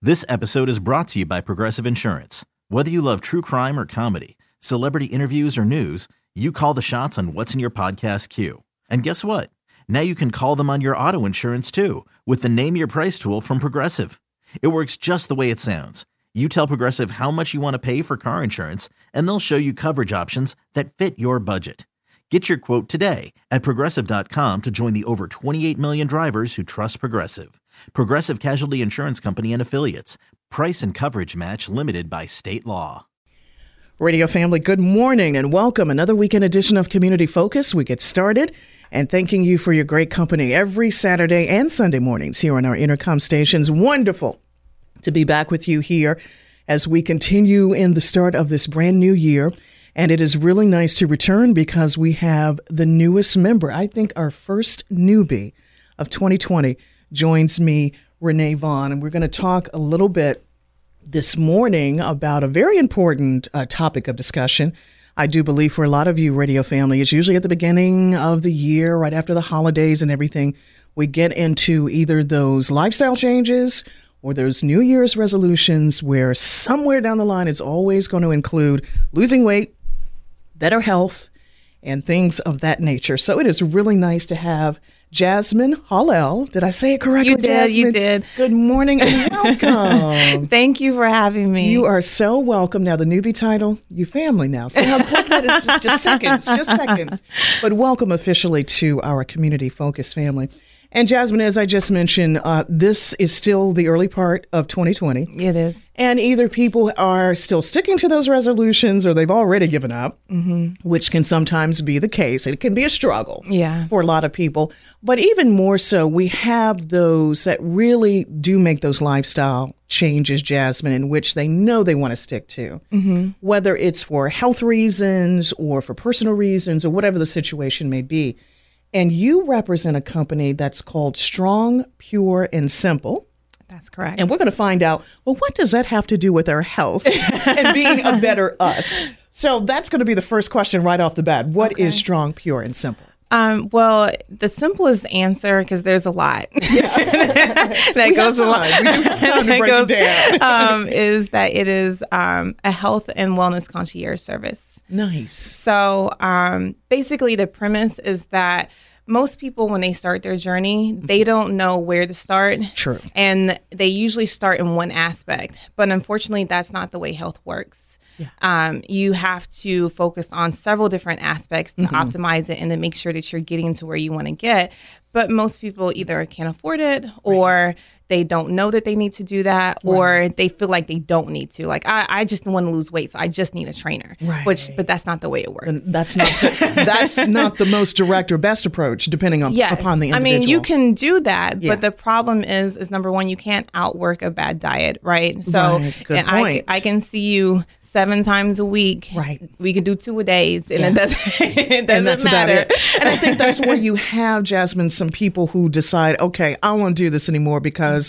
This episode is brought to you by Progressive Insurance. Whether you love true crime or comedy, celebrity interviews or news, you call the shots on what's in your podcast queue. And guess what? Now you can call them on your auto insurance too with the Name Your Price tool from Progressive. It works just the way it sounds. You tell Progressive how much you want to pay for car insurance, and they'll show you coverage options that fit your budget. Get your quote today at Progressive.com to join the over 28 million drivers who trust Progressive. Progressive Casualty Insurance Company and Affiliates. Price and coverage match limited by state law. Radio family, good morning and welcome. Another weekend edition of Community Focus. We get started and thanking you for your great company every Saturday and Sunday mornings here on our Intercom stations. Wonderful to be back with you here as we continue in the start of this brand new year. And it is really nice to return because we have the newest member. I think our first newbie of 2020 joins me, Renee Vaughn. And we're going to talk a little bit this morning about a very important topic of discussion. I do believe for a lot of you, radio family, it's usually at the beginning of the year, right after the holidays and everything, we get into either those lifestyle changes or those New Year's resolutions where somewhere down the line it's always going to include losing weight, better health, and things of that nature. So it is really nice to have Jasmine Hallel. Did I say it correctly, You did, Jasmine? you did. Good morning and welcome. Thank you for having me. You are so welcome. Now, the newbie title, you family now. See how quick that is? Just seconds. But welcome officially to our Community Focus family. And Jasmine, as I just mentioned, this is still the early part of 2020. It is. And either people are still sticking to those resolutions or they've already given up, which can sometimes be the case. It can be a struggle for a lot of people. But even more so, we have those that really do make those lifestyle changes, Jasmine, in which they know they want to stick to, whether it's for health reasons or for personal reasons or whatever the situation may be. And you represent a company that's called Strong, Pure, and Simple. That's correct. And we're going to find out, well, what does that have to do with our health and being a better us? So that's going to be the first question right off the bat. What is Strong, Pure, and Simple? Well, the simplest answer, because there's a lot that goes along. We do have time to break it down. Is that it is a health and wellness concierge service. Nice. So basically the premise is that most people, when they start their journey, they don't know where to start. True. And they usually start in one aspect. But unfortunately, that's not the way health works. Yeah. You have to focus on several different aspects to optimize it and to make sure that you're getting to where you want to get. But most people either can't afford it or they don't know that they need to do that, or they feel like they don't need to. Like, I just want to lose weight, so I just need a trainer. Right. But that's not the way it works. And that's not the most direct or best approach, depending on upon the individual. I mean, you can do that, but the problem is number one, you can't outwork a bad diet, right? So Good point. I can see you 7 times a week. Right. We could do 2 a days, and it doesn't matter. And I think that's where you have, Jasmine, some people who decide, okay, I don't want to do this anymore because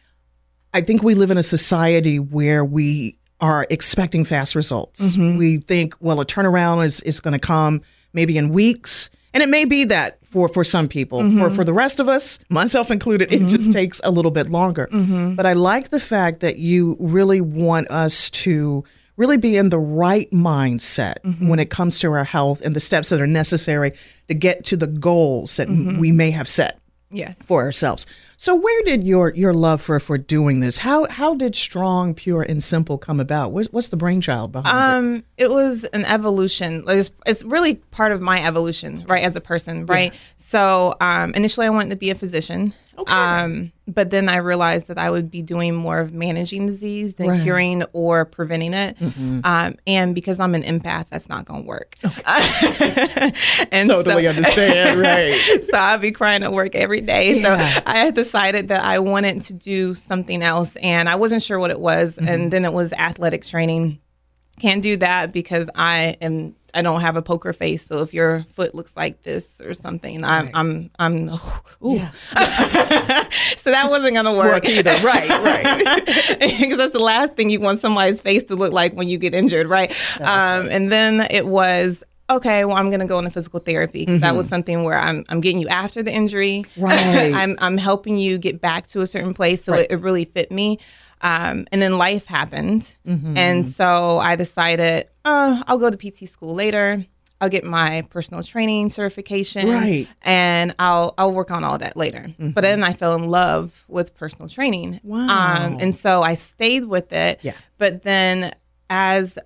I think we live in a society where we are expecting fast results. We think, well, a turnaround is going to come maybe in weeks. And it may be that for some people. For the rest of us, myself included, it just takes a little bit longer. But I like the fact that you really want us to really be in the right mindset when it comes to our health and the steps that are necessary to get to the goals that we may have set for ourselves. So where did your love for doing this? How did Strong, Pure, and Simple come about? What's the brainchild behind it? It was an evolution. It's really part of my evolution, right, as a person, right? Yeah. So initially I wanted to be a physician. Okay. But then I realized that I would be doing more of managing disease than curing or preventing it. And because I'm an empath, that's not going to work. Okay. And totally understand, right. So I'd be crying at work every day. So I had decided that I wanted to do something else, and I wasn't sure what it was. And then it was athletic training. Can't do that because I don't have a poker face. So if your foot looks like this or something, I'm ooh. So that wasn't going to work either. Right. Because that's the last thing you want somebody's face to look like when you get injured, right? And then it was, okay, well, I'm going to go into physical therapy. That was something where I'm getting you after the injury. Right. I'm helping you get back to a certain place. So it really fit me. And then life happened. And so I decided, I'll go to PT school later. I'll get my personal training certification. Right. And I'll work on all that later. But then I fell in love with personal training. Wow. And so I stayed with it. Yeah. But then as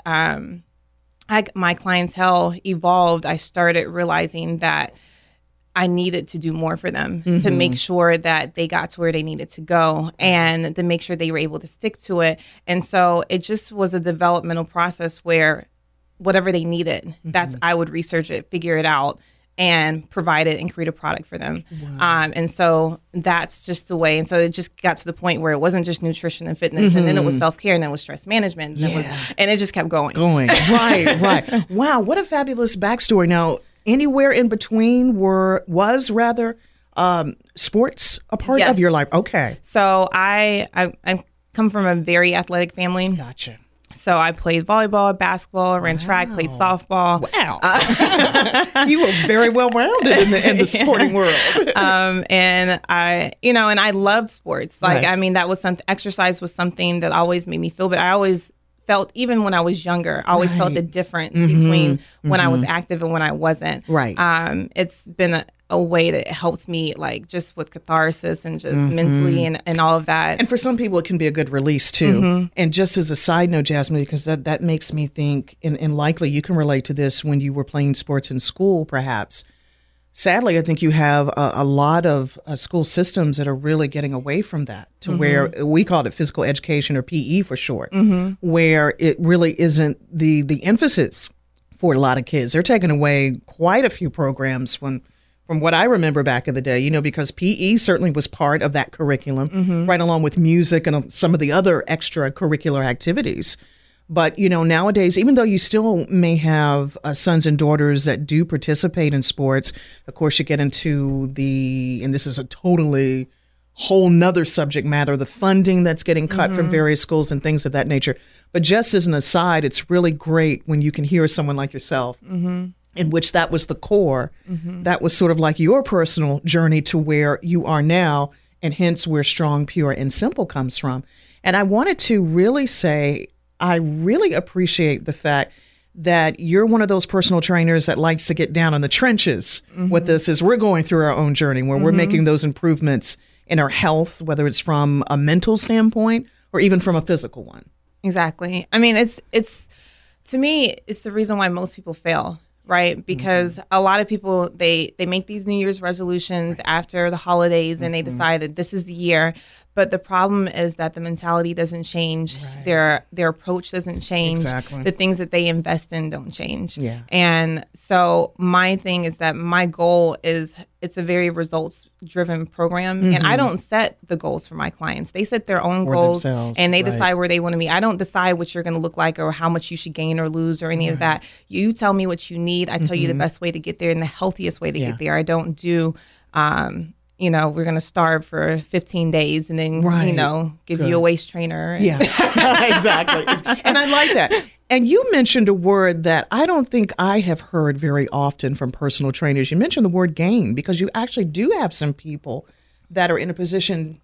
my clientele evolved, I started realizing that I needed to do more for them to make sure that they got to where they needed to go and to make sure they were able to stick to it. And so it just was a developmental process where whatever they needed, I would research it, figure it out, and provide it and create a product for them. Wow. And so that's just the way. And so it just got to the point where it wasn't just nutrition and fitness, and then it was self-care, and then it was stress management, and it just kept going. Right. Wow, what a fabulous backstory. Now, anywhere in between was sports a part of your life? Okay. So I come from a very athletic family. Gotcha. So I played volleyball, basketball, ran track, played softball. Wow. You were very well rounded in the sporting world. And I loved sports. That was something, exercise was something that always made me feel, but I always felt, even when I was younger, I always felt the difference between when I was active and when I wasn't. Right. It's been a way that helped me, just with catharsis and just mentally and all of that. And for some people, it can be a good release too. And just as a side note, Jasmine, because that makes me think, and likely you can relate to this when you were playing sports in school, perhaps. Sadly, I think you have a lot of school systems that are really getting away from that to where we call it physical education, or PE for short, where it really isn't the emphasis for a lot of kids. They're taking away quite a few programs from what I remember back in the day, because PE certainly was part of that curriculum, right along with music and some of the other extracurricular activities. But, nowadays, even though you still may have sons and daughters that do participate in sports, of course, you get into and this is a totally whole nother subject matter, the funding that's getting cut from various schools and things of that nature. But just as an aside, it's really great when you can hear someone like yourself, in which that was the core, that was sort of like your personal journey to where you are now, and hence where Strong, Pure, and Simple comes from. And I wanted to really say, I really appreciate the fact that you're one of those personal trainers that likes to get down in the trenches with this as we're going through our own journey, where we're making those improvements in our health, whether it's from a mental standpoint or even from a physical one. Exactly. I mean, it's to me, it's the reason why most people fail, right? Because a lot of people, they make these New Year's resolutions after the holidays, and they decide that this is the year. But the problem is that the mentality doesn't change. Right. Their approach doesn't change. Exactly. The things that they invest in don't change. Yeah. And so my thing is that my goal is, it's a very results-driven program. And I don't set the goals for my clients. They set their own goals, and they decide where they want to be. I don't decide what you're going to look like or how much you should gain or lose or any of that. You tell me what you need. I tell you the best way to get there and the healthiest way to get there. I don't do... we're going to starve for 15 days and then, give you a waist trainer. Yeah, exactly. And I like that. And you mentioned a word that I don't think I have heard very often from personal trainers. You mentioned the word gain, because you actually do have some people that are in a position,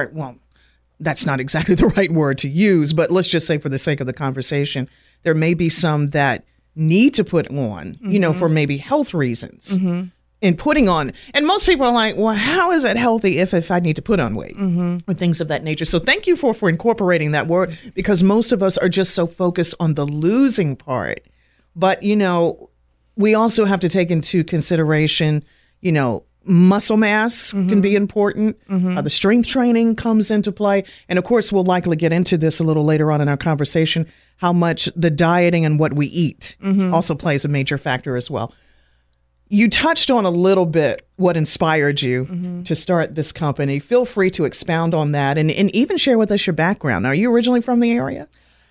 that's not exactly the right word to use, but let's just say for the sake of the conversation, there may be some that need to put on, for maybe health reasons. In putting on, and most people are like, well, how is it healthy if I need to put on weight or things of that nature? So thank you for incorporating that word, because most of us are just so focused on the losing part. But, we also have to take into consideration, muscle mass can be important. The strength training comes into play. And of course, we'll likely get into this a little later on in our conversation, how much the dieting and what we eat also plays a major factor as well. You touched on a little bit what inspired you to start this company. Feel free to expound on that and even share with us your background. Are you originally from the area?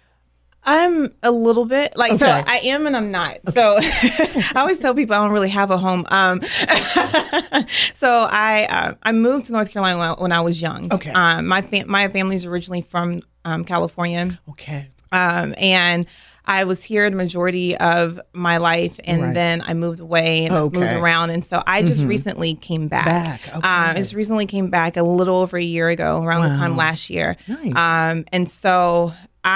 I'm a little bit so I am and I'm not. Okay. So I always tell people I don't really have a home. So I moved to North Carolina when I was young. Okay. My family's originally from California. Okay. And I was here the majority of my life, and then I moved away and moved around. And so I just recently came back. I just recently came back a little over a year ago, around this time last year. Nice. And so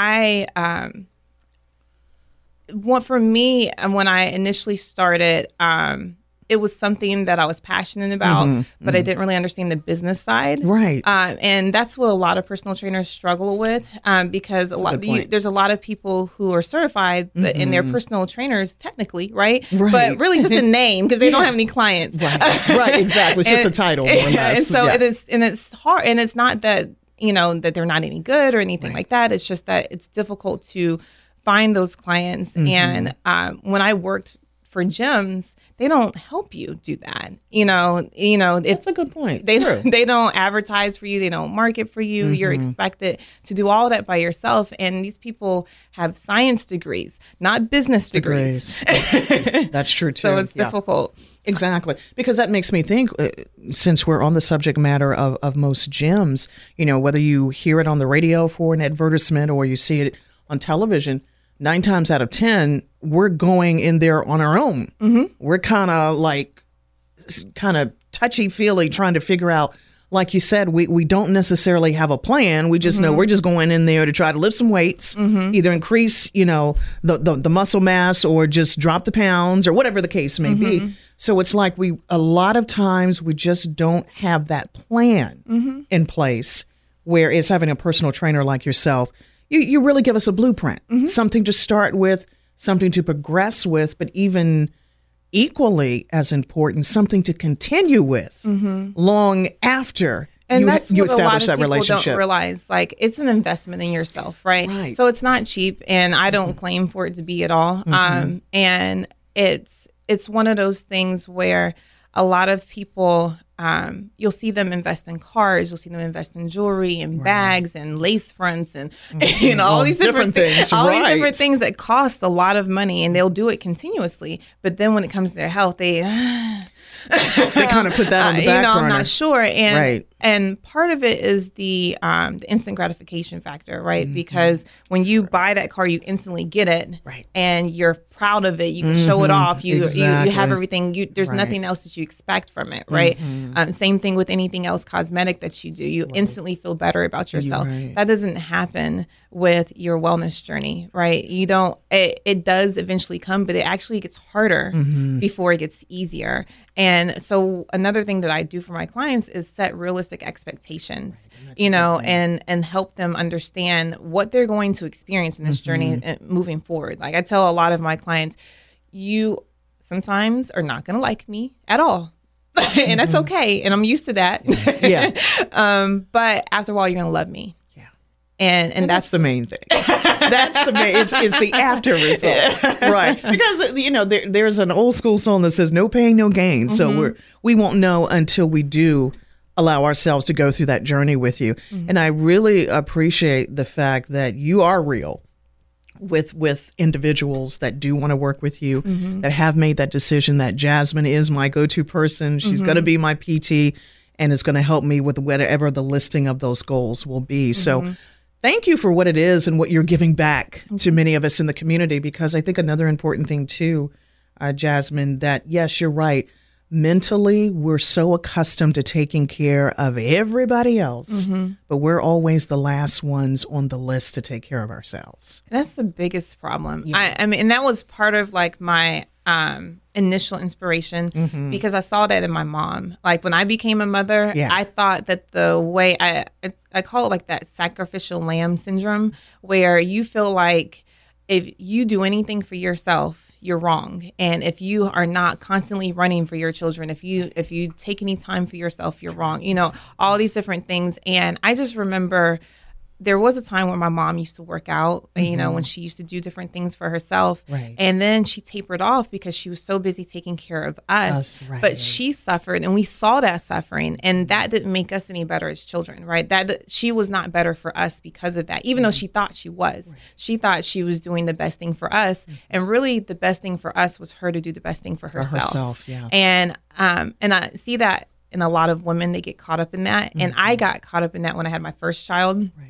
for me, when I initially started, it was something that I was passionate about, but I didn't really understand the business side. Right. And that's what a lot of personal trainers struggle with, because there's a lot of people who are certified, but and they're personal trainers technically, right? But really just a name, because they don't have any clients. Right, exactly. It's just a title, more or less. And so it's hard, and it's not that, that they're not any good or anything like that. It's just that it's difficult to find those clients. And when I worked for gyms, they don't help you do that. That's a good point. They don't advertise for you. They don't market for you. You're expected to do all that by yourself. And these people have science degrees, not business degrees. That's true too. So it's difficult. Exactly. Because that makes me think, since we're on the subject matter of most gyms, whether you hear it on the radio for an advertisement or you see it on television, 9 times out of 10, we're going in there on our own. We're kind of touchy-feely trying to figure out, like you said, we don't necessarily have a plan. We just know we're just going in there to try to lift some weights, either increase, the muscle mass or just drop the pounds or whatever the case may be. So it's like a lot of times we just don't have that plan in place, whereas having a personal trainer like yourself, you really give us a blueprint, something to start with, something to progress with, but even equally as important, something to continue with long after and you establish that relationship. And that's what a lot of people don't realize. Like, it's an investment in yourself, right? So it's not cheap, and I don't claim for it to be at all. And it's one of those things where a lot of people, you'll see them invest in cars, you'll see them invest in jewelry and bags and lace fronts and all these different things, all these different things that cost a lot of money, and they'll do it continuously. But then when it comes to their health, they kind of put that on the back burner. I'm not sure. And part of it is the instant gratification factor, right? Because when you buy that car, you instantly get it, and you're proud of it. You can show it off. You have everything. There's nothing else that you expect from it, right? Same thing with anything else cosmetic that you do. You instantly feel better about yourself. That doesn't happen with your wellness journey, right? You don't. It does eventually come, but it actually gets harder before it gets easier. And so another thing that I do for my clients is set realistic expectations, and help them understand what they're going to experience in this journey and moving forward. Like, I tell a lot of my clients, you sometimes are not going to like me at all. And that's okay. And I'm used to that. But after a while, you're going to love me. And that's the main thing. That's the main, is the after result. Right. Because, there's an old school song that says, no pain, no gain. So we won't know until we do allow ourselves to go through that journey with you. And I really appreciate the fact that you are real with individuals that do want to work with you, that have made that decision that Jasmine is my go-to person. She's going to be my PT and is going to help me with whatever the listing of those goals will be. So thank you for what it is and what you're giving back to many of us in the community, because I think another important thing too, Jasmine, that yes, you're right. Mentally, we're so accustomed to taking care of everybody else, but we're always the last ones on the list to take care of ourselves. That's the biggest problem. I mean, and that was part of like my initial inspiration, because I saw that in my mom. Like, when I became a mother, I thought that the way I call it like that sacrificial lamb syndrome, where you feel like if you do anything for yourself, you're wrong. And if you are not constantly running for your children, if you take any time for yourself, you're wrong. All these different things. And I just remember there was a time when my mom used to work out, when she used to do different things for herself. And then she tapered off because she was so busy taking care of us. But she suffered, and we saw that suffering, and that didn't make us any better as children, right? That she was not better for us because of that, even though she thought she was. She thought she was doing the best thing for us. And really the best thing for us was her to do the best thing for herself. And I see that in a lot of women. They get caught up in that. And I got caught up in that when I had my first child.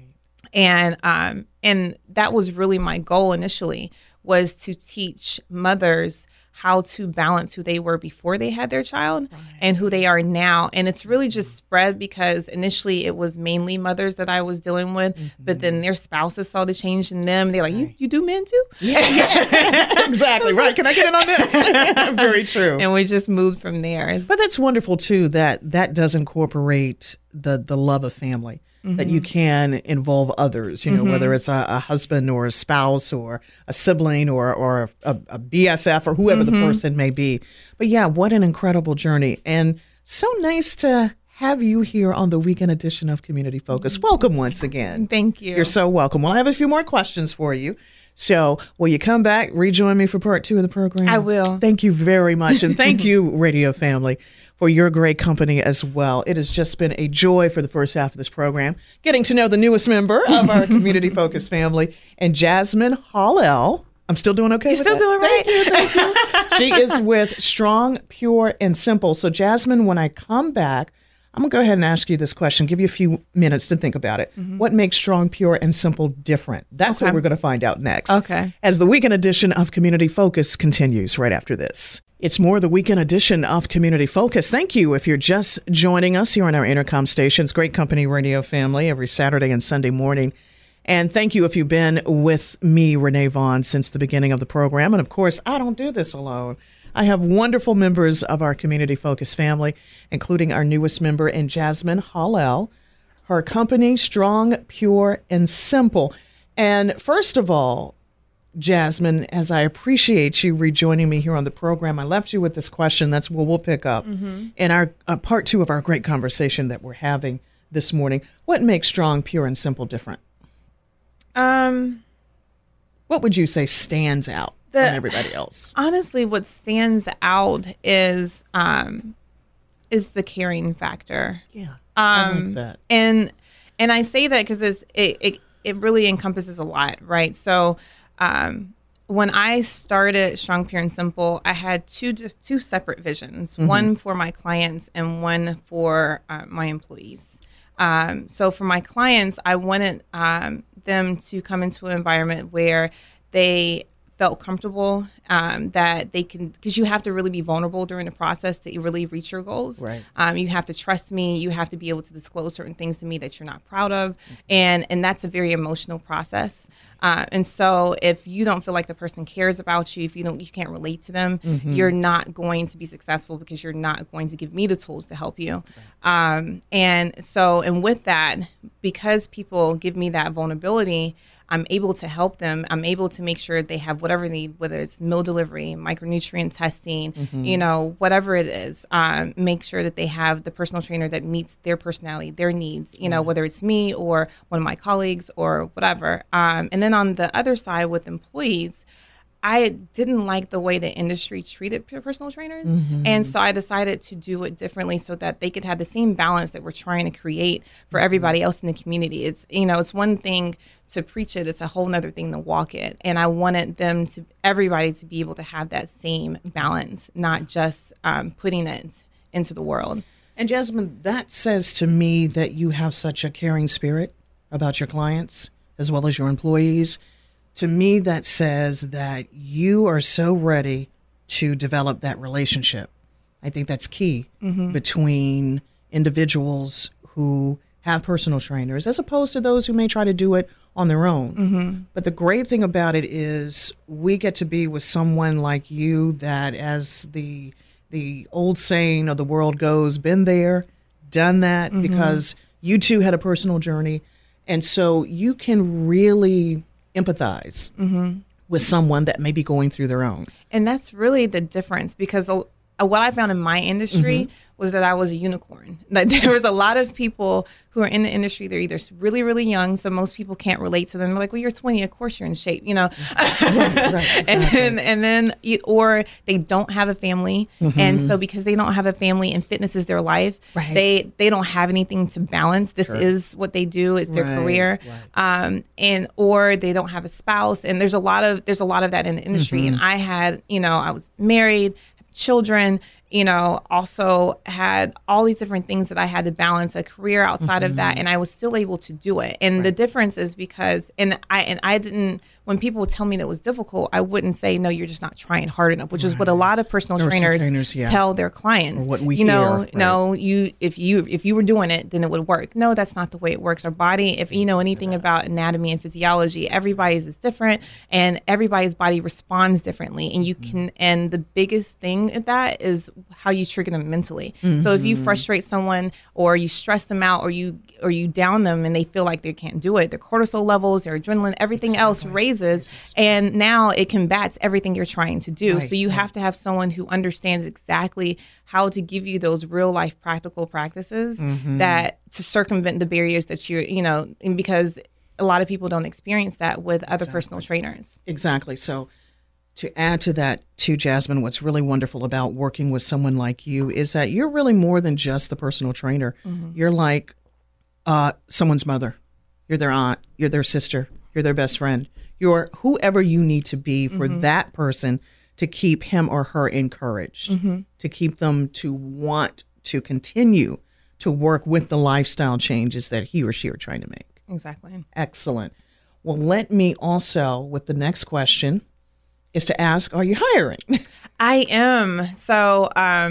And that was really my goal initially, was to teach mothers how to balance who they were before they had their child and who they are now. And it's really just spread because initially it was mainly mothers that I was dealing with, but then their spouses saw the change in them. They're like, you do men too? Yeah. Exactly. Right. Can I get in on this? Very true. And we just moved from there. But that's wonderful too, that does incorporate the love of family. That you can involve others, whether it's a husband or a spouse or a sibling or a BFF or whoever the person may be. But yeah, what an incredible journey. And so nice to have you here on the weekend edition of Community Focus. Welcome once again. Thank you. You're so welcome. Well, I have a few more questions for you. So will you come back, rejoin me for part 2 of the program? I will. Thank you very much. And thank you, radio family, for your great company as well. It has just been a joy for the first half of this program, getting to know the newest member of our Community Focus family, and Jasmine Hallel. I'm still doing okay with that? Still doing right. Thank you. She is with Strong, Pure, and Simple. So Jasmine, when I come back, I'm going to go ahead and ask you this question, give you a few minutes to think about it. What makes Strong, Pure, and Simple different? That's what we're going to find out next. Okay. As the weekend edition of Community Focus continues right after this. It's more the weekend edition of Community Focus. Thank you if you're just joining us here on our Intercom stations. Great company radio family every Saturday and Sunday morning. And thank you if you've been with me, Renee Vaughn, since the beginning of the program. And of course, I don't do this alone. I have wonderful members of our Community Focus family, including our newest member in Jasmine Hallel, her company, Strong, Pure, and Simple. And first of all, Jasmine, as I appreciate you rejoining me here on the program, I left you with this question. That's what we'll pick up in our part 2 of our great conversation that we're having this morning. What makes Strong, Pure, and Simple different? What would you say stands out from everybody else? Honestly, what stands out is the caring factor. Yeah, I like that. And I say that because it really encompasses a lot, right? So when I started Strong, Pure, and Simple, I had two separate visions, one for my clients and one for my employees. So for my clients, I wanted them to come into an environment where they felt comfortable, that they can, because you have to really be vulnerable during the process to really reach your goals. Right. You have to trust me. You have to be able to disclose certain things to me that you're not proud of. And that's a very emotional process. And so if you don't feel like the person cares about you, if you can't relate to them, you're not going to be successful because you're not going to give me the tools to help you. Right. And with that, because people give me that vulnerability, I'm able to help them. I'm able to make sure they have whatever they need, whether it's meal delivery, micronutrient testing, whatever it is. Make sure that they have the personal trainer that meets their personality, their needs, whether it's me or one of my colleagues or whatever. And then on the other side with employees, I didn't like the way the industry treated personal trainers. And so I decided to do it differently so that they could have the same balance that we're trying to create for everybody else in the community. It's, it's one thing to preach it, it's a whole nother thing to walk it. And I wanted everybody to be able to have that same balance, not just putting it into the world. And Jasmine, that says to me that you have such a caring spirit about your clients as well as your employees. To me, that says that you are so ready to develop that relationship. I think that's key between individuals who have personal trainers as opposed to those who may try to do it on their own. But the great thing about it is we get to be with someone like you that, as the old saying of the world goes, been there, done that, because you too had a personal journey. And so you can really empathize with someone that may be going through their own. And that's really the difference, because what I found in my industry was that I was a unicorn. Like, there was a lot of people who are in the industry, they're either really, really young, so most people can't relate to them. They're like, well, you're 20, of course you're in shape, Right, exactly. and then or they don't have a family. And so because they don't have a family and fitness is their life, they don't have anything to balance. This is what they do, it's their career. Or they don't have a spouse. And there's a lot of that in the industry. And I had, I was married, children, also had all these different things that I had to balance, a career outside of that, and I was still able to do it. And the difference is because, I didn't, when people would tell me that it was difficult, I wouldn't say, no, you're just not trying hard enough, which is what a lot of personal trainers tell their clients. Or what we hear. No, if you were doing it, then it would work. No, that's not the way it works. Our body, if you know anything about anatomy and physiology, everybody's is different, and everybody's body responds differently. And you can, and the biggest thing at that is how you trigger them mentally. So if you frustrate someone, or you stress them out, or you down them, and they feel like they can't do it, their cortisol levels, their adrenaline, everything else raises, and now it combats everything you're trying to do. So you have to have someone who understands exactly how to give you those real life practical practices that to circumvent the barriers that and because a lot of people don't experience that with other personal trainers. Exactly. So to add to that too, Jasmine, what's really wonderful about working with someone like you is that you're really more than just the personal trainer. You're like someone's mother. You're their aunt. You're their sister. You're their best friend. You're whoever you need to be for that person to keep him or her encouraged, to keep them to want to continue to work with the lifestyle changes that he or she are trying to make. Exactly. Excellent. Well, let me also, with the next question, is to ask, are you hiring? I am. So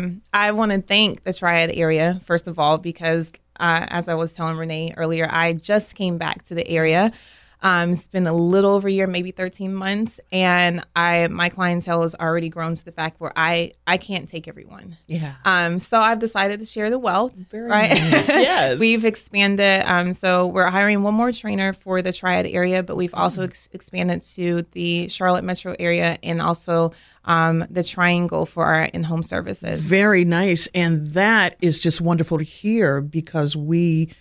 I want to thank the Triad area, first of all, because as I was telling Renee earlier, I just came back to the area. It's been a little over a year, maybe 13 months. And my clientele has already grown to the fact where I can't take everyone. Yeah. So I've decided to share the wealth. Very nice. Yes. We've expanded. So we're hiring one more trainer for the Triad area, but we've also expanded to the Charlotte metro area and also the Triangle for our in-home services. Very nice. And that is just wonderful to hear because we,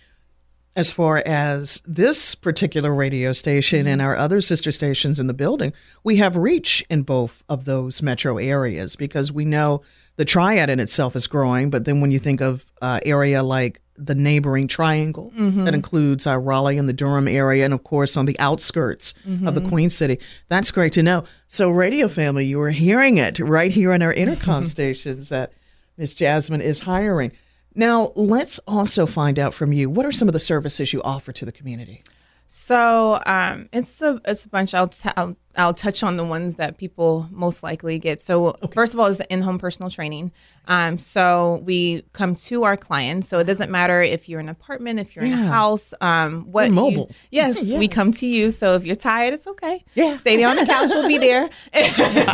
as far as this particular radio station and our other sister stations in the building, we have reach in both of those metro areas because we know the Triad in itself is growing. But then when you think of area like the neighboring Triangle, that includes Raleigh and the Durham area, and of course on the outskirts of the Queen City, that's great to know. So radio family, you are hearing it right here on our intercom stations that Ms. Jasmine is hiring. Now, let's also find out from you, what are some of the services you offer to the community? So it's a bunch. I'll touch on the ones that people most likely get. So first of all is the in-home personal training. So we come to our clients. So it doesn't matter if you're in an apartment, if you're in a house. We're mobile. Yes, we come to you. So if you're tired, it's okay. Yeah. Stay there on the couch. We'll be there. Wow. You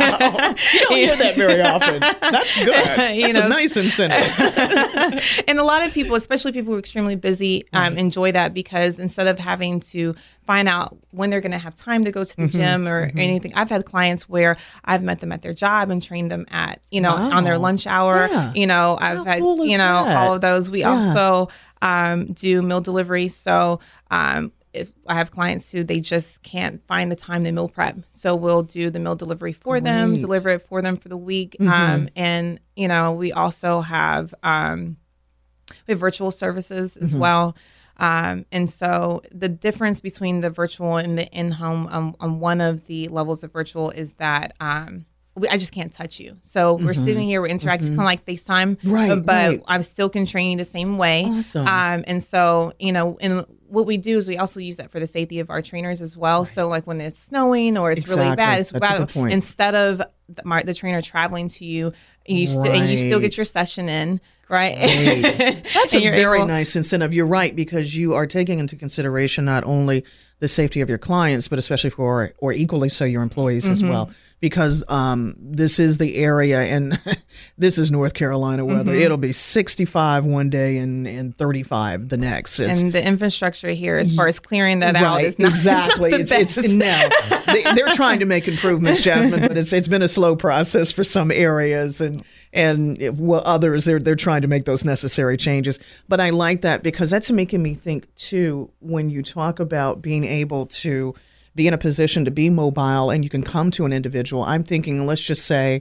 don't hear that very often. That's good. That's a nice incentive. And a lot of people, especially people who are extremely busy, enjoy that because instead of having to find out when they're going to have time to go to the gym or anything. I've had clients where I've met them at their job and trained them at, on their lunch hour. Yeah. I've had, all of those. We also do meal delivery. So if I have clients who they just can't find the time to meal prep. So we'll do the meal delivery for them, deliver it for them for the week. And, we also have, we have virtual services as well. And so the difference between the virtual and the in-home on one of the levels of virtual is that I just can't touch you. So we're sitting here, we're interacting kind of like FaceTime, but I still can train you the same way. Awesome. And so, and what we do is we also use that for the safety of our trainers as well. So like when it's snowing or it's really bad, it's about instead of the trainer traveling to you, and you still get your session in. Right. That's a very nice incentive. You're right, because you are taking into consideration not only the safety of your clients, but especially or equally so your employees as well. Because this is the area, and this is North Carolina weather. It'll be 65 one day and 35 the next. And the infrastructure here, as far as clearing that out, is not exactly. It's no. They're trying to make improvements, Jasmine, but it's been a slow process for some areas, and others they're trying to make those necessary changes. But I like that because that's making me think too when you talk about being able to be in a position to be mobile and you can come to an individual. I'm thinking, let's just say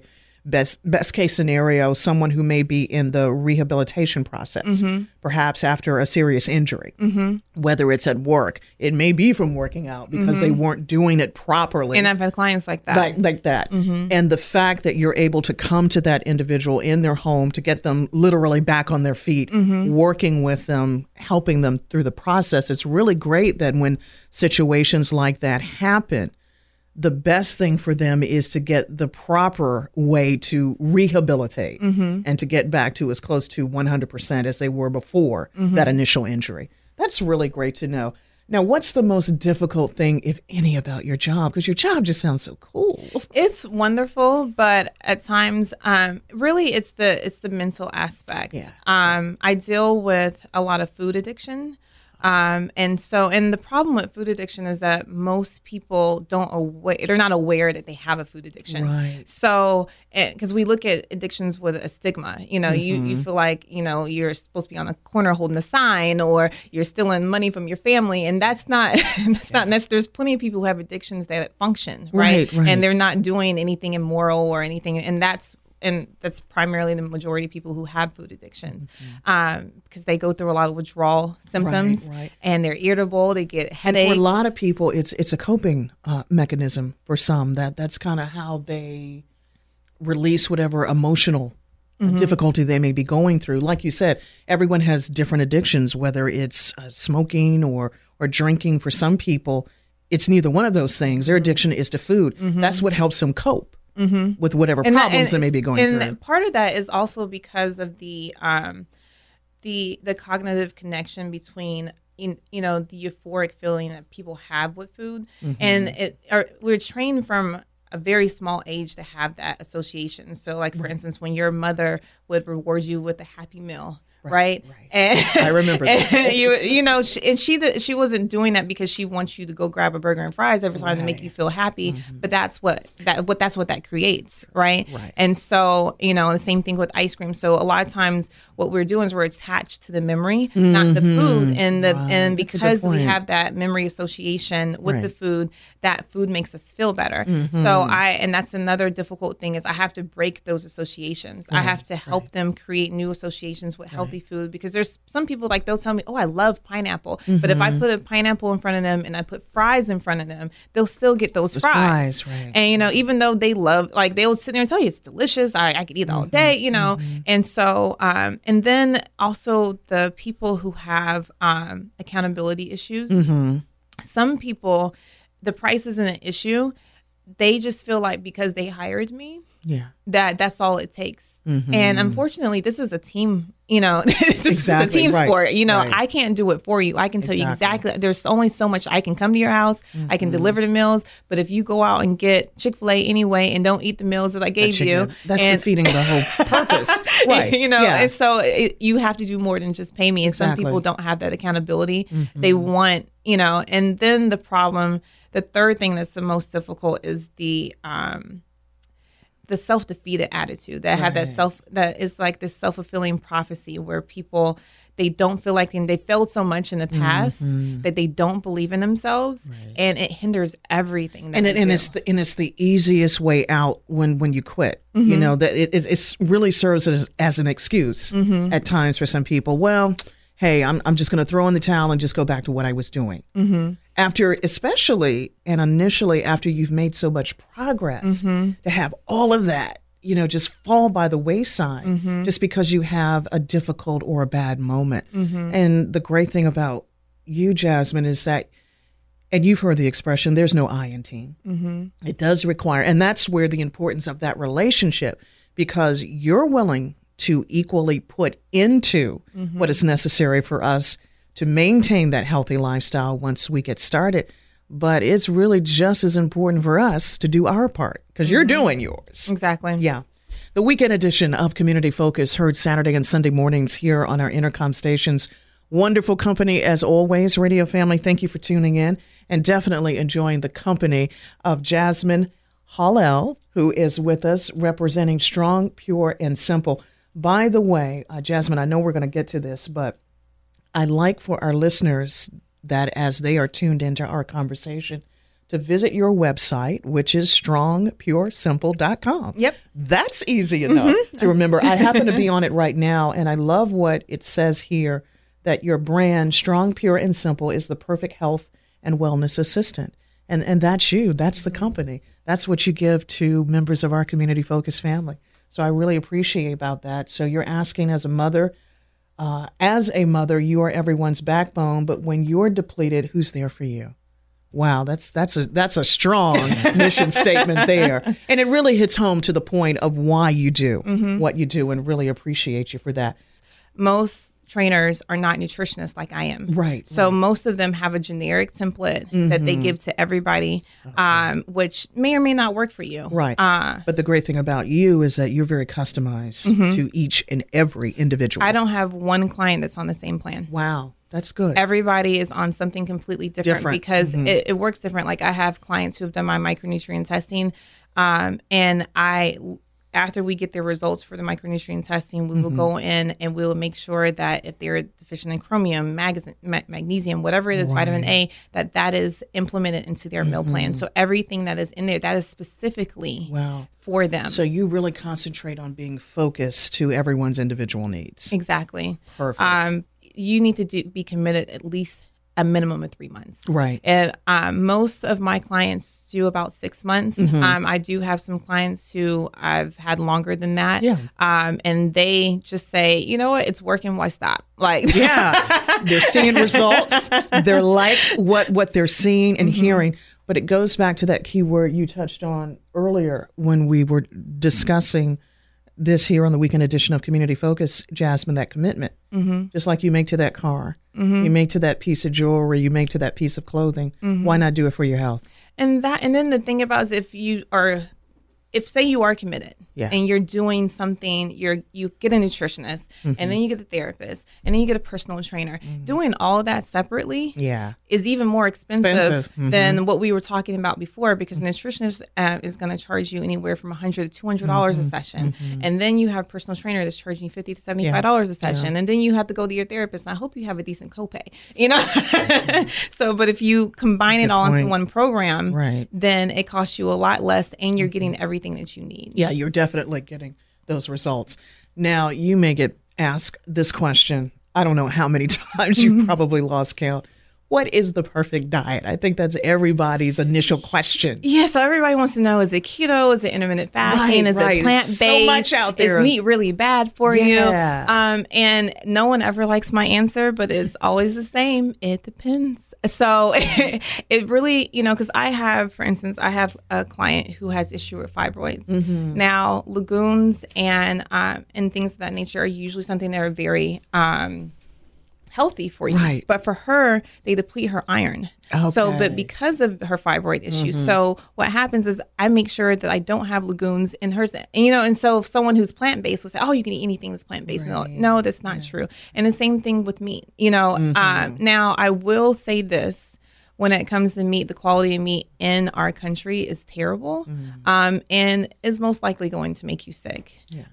best case scenario, someone who may be in the rehabilitation process, perhaps after a serious injury, whether it's at work, it may be from working out because they weren't doing it properly. And I've had clients like that. Like that. And the fact that you're able to come to that individual in their home to get them literally back on their feet, working with them, helping them through the process, it's really great that when situations like that happen, the best thing for them is to get the proper way to rehabilitate and to get back to as close to 100% as they were before that initial injury. That's really great to know. Now, what's the most difficult thing, if any, about your job? Because your job just sounds so cool. It's wonderful, but at times, really, it's the mental aspect. Yeah. I deal with a lot of food addiction. And the problem with food addiction is that most people they're not aware that they have a food addiction. Right. So, because we look at addictions with a stigma, you feel like, you're supposed to be on the corner holding a sign, or you're stealing money from your family. And that's not necessary. There's plenty of people who have addictions that function, right? And they're not doing anything immoral or anything. And that's primarily the majority of people who have food addictions, because they go through a lot of withdrawal symptoms, and they're irritable. They get headaches. And for a lot of people, it's a coping mechanism. For some, that's kind of how they release whatever emotional difficulty they may be going through. Like you said, everyone has different addictions, whether it's smoking or drinking. For some people, it's neither one of those things. Their addiction is to food. That's what helps them cope with whatever problems they may be going through. And part of that is also because of the cognitive connection between the euphoric feeling that people have with food, and we're trained from a very small age to have that association. So, like for instance, when your mother would reward you with a Happy Meal. Right. And I remember that. And she wasn't doing that because she wants you to go grab a burger and fries every time to make you feel happy. But that's what that creates, right? And so, the same thing with ice cream. So a lot of times what we're doing is we're attached to the memory, not the food. And because we have that memory association with the food, that food makes us feel better. So and that's another difficult thing, is I have to break those associations. I have to help them create new associations with healthy food, because there's some people, like, they'll tell me, oh, I love pineapple, but if I put a pineapple in front of them and I put fries in front of them, they'll still get those fries. And even though they love, like, they'll sit there and tell you it's delicious, I could eat it all day, and so and then also the people who have accountability issues. Some people, the price isn't an issue. They just feel like because they hired me, that's all it takes. And unfortunately, this is a team, this is a team sport. I can't do it for you. I can tell you exactly. There's only so much I can come to your house. I can deliver the meals. But if you go out and get Chick-fil-A anyway and don't eat the meals that I gave you, that's defeating the whole purpose. And so you have to do more than just pay me. And some people don't have that accountability. They want, and then the third thing that's the most difficult is the self-defeated attitude that have that is like this self-fulfilling prophecy where people, they don't feel like they failed so much in the past that they don't believe in themselves, and it hinders everything. It's the easiest way out when you quit. That it really serves as an excuse at times for some people. Well, hey, I'm just going to throw in the towel and just go back to what I was doing. Especially and initially after you've made so much progress, to have all of that, just fall by the wayside just because you have a difficult or a bad moment. And the great thing about you, Jasmine, is that, and you've heard the expression, there's no I in team. It does require, and that's where the importance of that relationship, because you're willing to equally put into what is necessary for us to maintain that healthy lifestyle once we get started. But it's really just as important for us to do our part, because you're doing yours. Exactly. Yeah. The weekend edition of Community Focus, heard Saturday and Sunday mornings here on our Intercom stations. Wonderful company as always, radio family. Thank you for tuning in and definitely enjoying the company of Jasmine Hallel, who is with us representing Strong, Pure, and Simple. By the way, Jasmine, I know we're going to get to this, but I'd like for our listeners that as they are tuned into our conversation to visit your website, which is strongpuresimple.com. Yep. That's easy enough to remember. I happen to be on it right now, and I love what it says here, that your brand, Strong, Pure, and Simple, is the perfect health and wellness assistant. And that's you. That's the company. That's what you give to members of our community focused family. So I really appreciate about that. So you're asking as a mother, you are everyone's backbone, but when you're depleted, who's there for you? Wow, that's a strong mission statement there. And it really hits home to the point of why you do what you do, and really appreciate you for that. Most trainers are not nutritionists like I am. Right. So most of them have a generic template that they give to everybody, which may or may not work for you. Right. But the great thing about you is that you're very customized to each and every individual. I don't have one client that's on the same plan. Wow. That's good. Everybody is on something completely different. Because it works different. Like I have clients who have done my micronutrient testing, and after we get their results for the micronutrient testing, we will go in and we will make sure that if they're deficient in chromium, magnesium, whatever it is, vitamin A, that is implemented into their meal plan. So everything that is in there, that is specifically for them. So you really concentrate on being focused to everyone's individual needs. Exactly. Perfect. You need to be committed at least a minimum of 3 months. Right. Most of my clients do about 6 months. I do have some clients who I've had longer than that. Yeah. And they just say, you know what, it's working, why stop? Like, yeah, they're seeing results. They're like what they're seeing and hearing. But it goes back to that key word you touched on earlier when we were discussing this here on the weekend edition of Community Focus, Jasmine, that commitment. Just like you make to that car, you make to that piece of jewelry, you make to that piece of clothing. Why not do it for your health? And then the thing about is if say you are committed and you're doing something, you get a nutritionist and then you get a therapist and then you get a personal trainer. Doing all of that separately is even more expensive than what we were talking about before, because a nutritionist is going to charge you anywhere from $100 to $200 a session. And then you have a personal trainer that's charging $50 to $75 a session. And then you have to go to your therapist. And I hope you have a decent copay, you know? So, but if you combine it all into one program, then it costs you a lot less and you're getting everything that you need. Yeah, you're definitely getting those results. Now, you may get asked this question, I don't know how many times, you've probably lost count. What is the perfect diet? I think that's everybody's initial question. Yeah, so everybody wants to know, is it keto? Is it intermittent fasting? Is it plant-based? So much out there. Is meat really bad for you? And no one ever likes my answer, but it's always the same. It depends. So it really, because I have a client who has issue with fibroids. Now, legumes and things of that nature are usually something that are very healthy for you. Right. But for her, they deplete her iron. Okay. So, but because of her fibroid issues, so what happens is I make sure that I don't have legumes in hers. And so if someone who's plant-based will say, oh, you can eat anything that's plant-based. No, that's not true. And the same thing with meat. Now I will say this. When it comes to meat, the quality of meat in our country is terrible, and is most likely going to make you sick.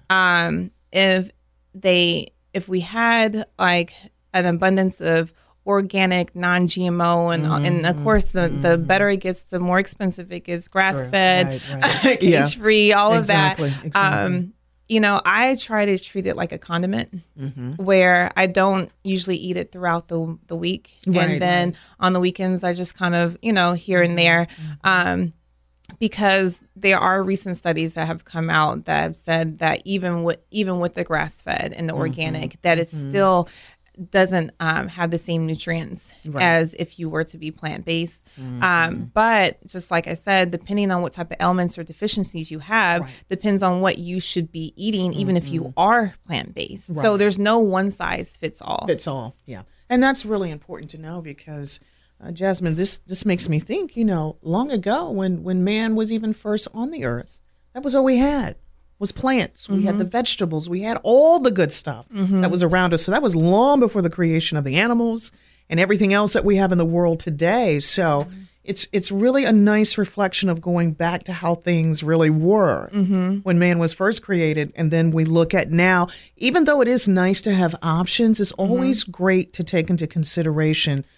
If we had like an abundance of organic, non-GMO, and of course, the better it gets, the more expensive it gets. Grass-fed, cage-free, all of that. Exactly. I try to treat it like a condiment, where I don't usually eat it throughout the week, and then on the weekends I just kind of here and there. Because there are recent studies that have come out that have said that even with the grass-fed and the organic, that it still doesn't have the same nutrients as if you were to be plant-based. But just like I said, depending on what type of ailments or deficiencies you have, depends on what you should be eating, even if you are plant-based. So there's no one size fits all. Yeah. And that's really important to know because, Jasmine, this makes me think, long ago when man was even first on the earth, that was all we had. Was plants. We had the vegetables. We had all the good stuff that was around us. So that was long before the creation of the animals and everything else that we have in the world today. So it's really a nice reflection of going back to how things really were when man was first created. And then we look at now, even though it is nice to have options, it's always great to take into consideration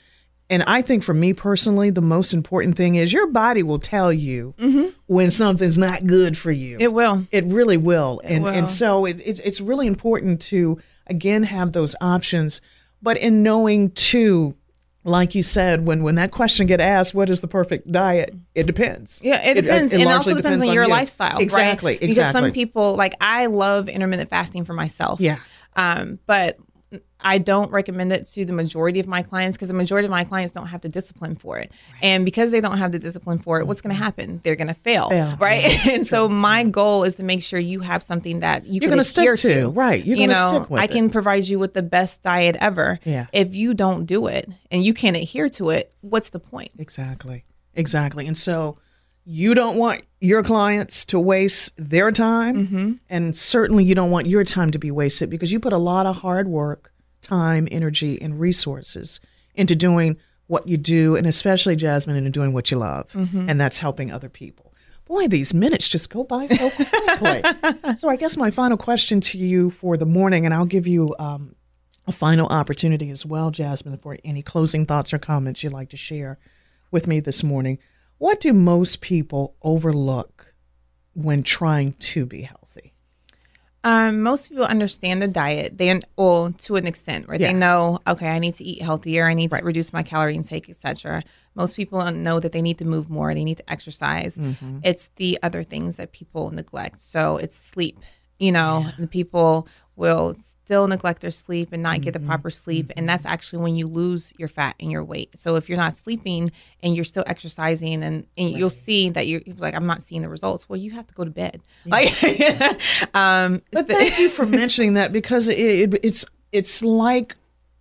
And I think for me personally, the most important thing is your body will tell you when something's not good for you. It will. It really will. It will. And so it's really important to, again, have those options. But in knowing, too, like you said, when that question get asked, what is the perfect diet? It depends. Yeah, it depends. It and largely also depends on your you. lifestyle. Exactly, right? exactly. Because some people, like I love intermittent fasting for myself. Yeah. But I don't recommend it to the majority of my clients because the majority of my clients don't have the discipline for it. Right. And because they don't have the discipline for it, what's going to happen? They're going to fail. Right. Yeah, and so my goal is to make sure you have something that you're going to stick to. Right. You're going to stick with I can provide you with the best diet ever. Yeah. If you don't do it and you can't adhere to it, what's the point? Exactly. And so you don't want your clients to waste their time. And certainly you don't want your time to be wasted because you put a lot of hard work, time, energy, and resources into doing what you do, and especially, Jasmine, into doing what you love, and that's helping other people. Boy, these minutes just go by so quickly. So I guess my final question to you for the morning, and I'll give you a final opportunity as well, Jasmine, for any closing thoughts or comments you'd like to share with me this morning. What do most people overlook when trying to be healthy? Most people understand the diet. To an extent, right? Yeah. They know, okay, I need to eat healthier. I need to reduce my calorie intake, etc. Most people know that they need to move more. They need to exercise. It's the other things that people neglect. So it's sleep. The people will still neglect their sleep and not get the proper sleep. And that's actually when you lose your fat and your weight. So if you're not sleeping and you're still exercising and you'll see that you're like, I'm not seeing the results. Well, you have to go to bed. Yeah. But thank you for mentioning that because it's like,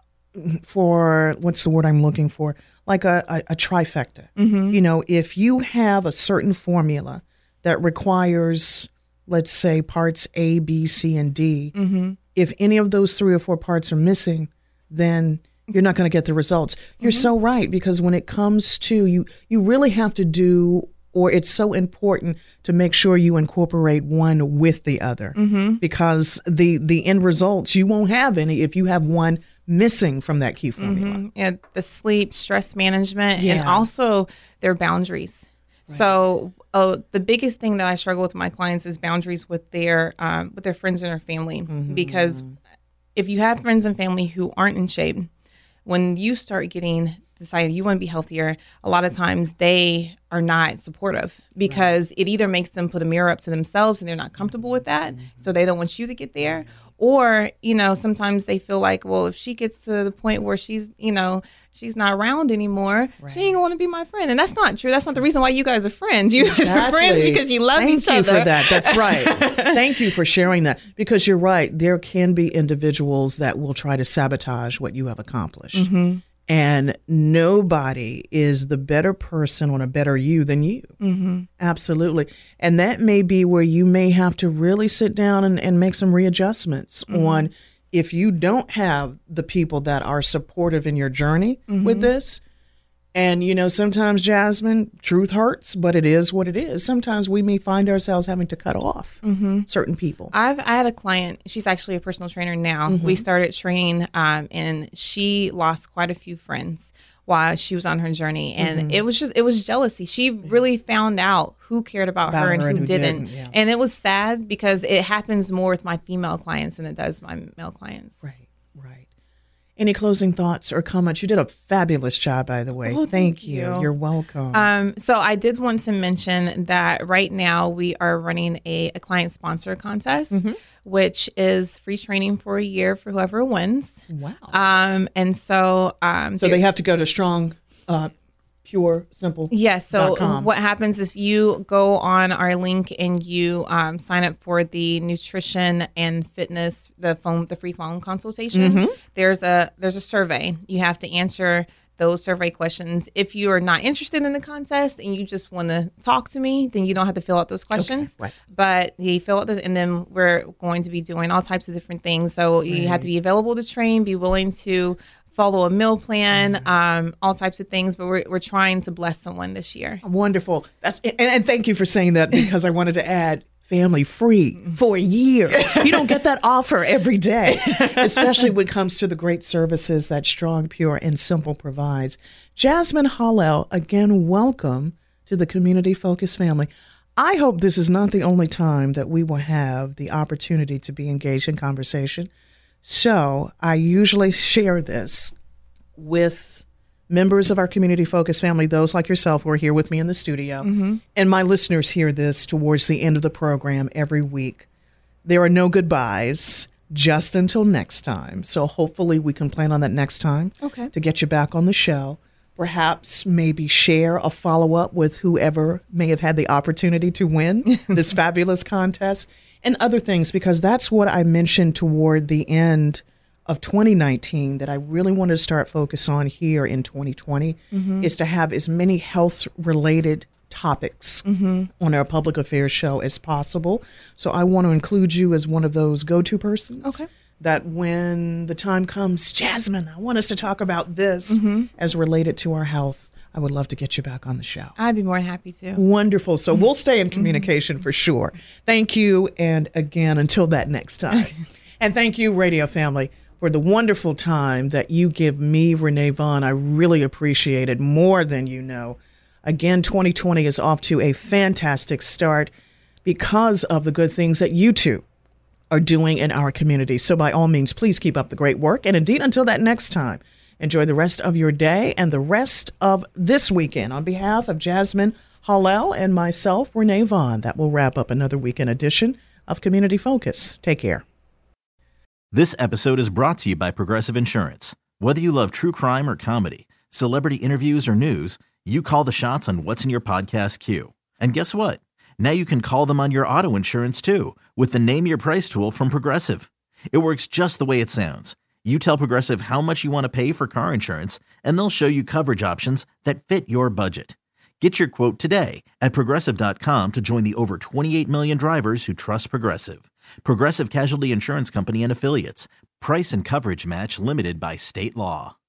for what's the word I'm looking for? Like a trifecta. If you have a certain formula that requires, let's say, parts A, B, C, and D, if any of those 3 or 4 parts are missing, then you're not going to get the results. You're so right, because when it comes to you really have to do, or it's so important to make sure you incorporate one with the other, because the end results, you won't have any if you have one missing from that key formula. Yeah, the sleep, stress management, and also their boundaries. Right. So the biggest thing that I struggle with my clients is boundaries with their friends and their family. Because if you have friends and family who aren't in shape, when you start deciding you want to be healthier, a lot of times they are not supportive because it either makes them put a mirror up to themselves and they're not comfortable with that. So they don't want you to get there. Or, sometimes they feel like, well, if she gets to the point where she's not around anymore, she ain't going to be my friend. And that's not true. That's not the reason why you guys are friends. You guys are friends because you love each other. Thank you for that. That's right. Thank you for sharing that, because you're right. There can be individuals that will try to sabotage what you have accomplished. And nobody is the better person or a better you than you. Absolutely. And that may be where you may have to really sit down and make some readjustments on if you don't have the people that are supportive in your journey with this. And, sometimes, Jasmine, truth hurts, but it is what it is. Sometimes we may find ourselves having to cut off certain people. I had a client, she's actually a personal trainer now. We started training and she lost quite a few friends while she was on her journey. And it was jealousy. She really found out who cared about her and who didn't. Yeah. And it was sad because it happens more with my female clients than it does my male clients. Right. Any closing thoughts or comments? You did a fabulous job, by the way. Oh, thank you. You're welcome. So I did want to mention that right now we are running a client sponsor contest, which is free training for a year for whoever wins. Wow. And so they have to go to Strong, Pure, Simple. Yes. So what happens if you go on our link and you sign up for the nutrition and fitness, the free phone consultation? There's a survey. You have to answer those survey questions. If you are not interested in the contest and you just want to talk to me, then you don't have to fill out those questions. Okay, right. But you fill out those, and then we're going to be doing all types of different things. So you have to be available to train, be willing to follow a meal plan, all types of things, but we're trying to bless someone this year. Wonderful. And thank you for saying that, because I wanted to add, family free for a year. You don't get that offer every day, especially when it comes to the great services that Strong, Pure, and Simple provides. Jasmine Hallel, again, welcome to the Community Focus family. I hope this is not the only time that we will have the opportunity to be engaged in conversation. So I usually share this with members of our Community Focus family, those like yourself who are here with me in the studio, and my listeners hear this towards the end of the program every week. There are no goodbyes, just until next time. So hopefully we can plan on that next time to get you back on the show. Perhaps maybe share a follow-up with whoever may have had the opportunity to win this fabulous contest and other things, because that's what I mentioned toward the end of 2019 that I really want to start focus on here in 2020 is to have as many health-related topics on our public affairs show as possible. So I want to include you as one of those go-to persons that when the time comes, Jasmine, I want us to talk about this as related to our health. I would love to get you back on the show. I'd be more than happy to. Wonderful. So we'll stay in communication for sure. Thank you. And again, until that next time. And thank you, radio family, for the wonderful time that you give me, Renee Vaughn. I really appreciate it more than you know. Again, 2020 is off to a fantastic start because of the good things that you two are doing in our community. So by all means, please keep up the great work. And indeed, until that next time, enjoy the rest of your day and the rest of this weekend. On behalf of Jasmine Hallel and myself, Renee Vaughn, that will wrap up another weekend edition of Community Focus. Take care. This episode is brought to you by Progressive Insurance. Whether you love true crime or comedy, celebrity interviews or news, you call the shots on what's in your podcast queue. And guess what? Now you can call them on your auto insurance too with the Name Your Price tool from Progressive. It works just the way it sounds. You tell Progressive how much you want to pay for car insurance, and they'll show you coverage options that fit your budget. Get your quote today at Progressive.com to join the over 28 million drivers who trust Progressive. Progressive Casualty Insurance Company and Affiliates. Price and coverage match limited by state law.